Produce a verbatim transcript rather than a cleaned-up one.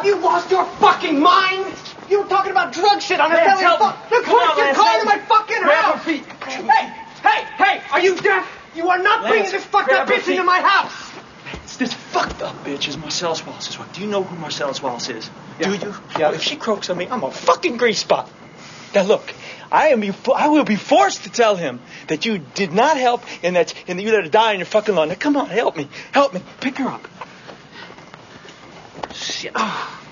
Have you lost your fucking mind? You were talking about drug shit on a Lance, belly help me. fuck. Look, Come push on, your Lance, car help to me. my fucking Grab house. her feet. Hey, hey, hey, are you deaf? You are not Lance, bringing this fucked grab up her bitch feet. into my house. It's this fucked up bitch is Marcellus Wallace's wife. Do you know who Marcellus Wallace is? Yeah. Do you? Yeah. Well, if she croaks on me, I'm a fucking grease spot. Now look, I am. Be, I will be forced to tell him that you did not help and that and that you let her die in your fucking lawn. Now come on, help me, help me, pick her up. Shit.